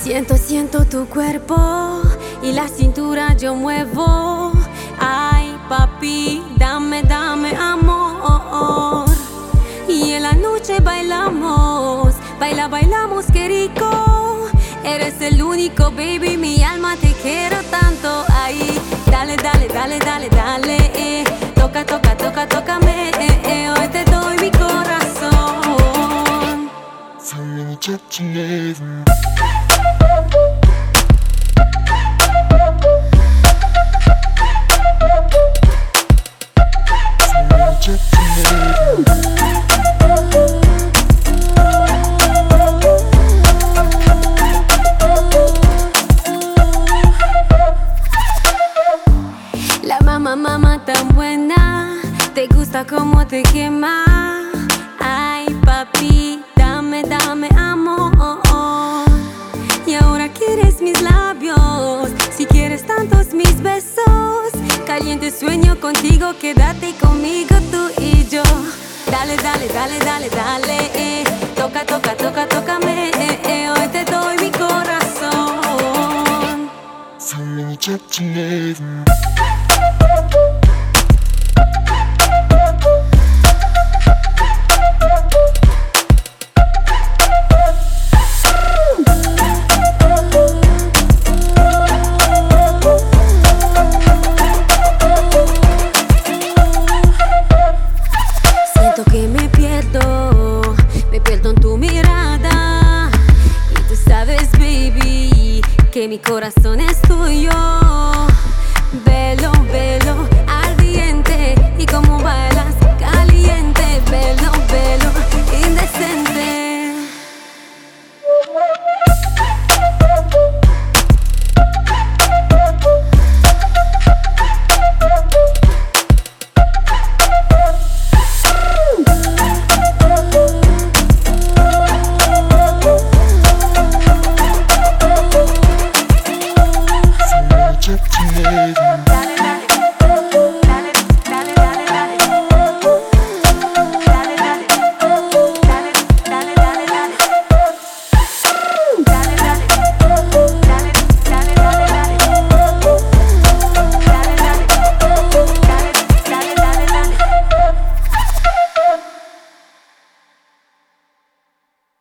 Siento tu cuerpo y la cintura yo muevo. Ay, papi, dame amor. Y en la noche bailamos, qué rico. Eres el único, baby, mi alma te quiero tanto. Ay, dale, tócame, hoy te doy mi corazón. La mamá tan buena, te gusta como te quema. Ay, papi, dame amor. Y ahora quieres mis labios, si quieres tantos mis besos. Caliente sueño contigo, quédate conmigo tú y yo. Dale, tócame, hoy te doy mi corazón. Siento que me pierdo en tu mirada. Y tú sabes, baby, que mi corazón es tuyo.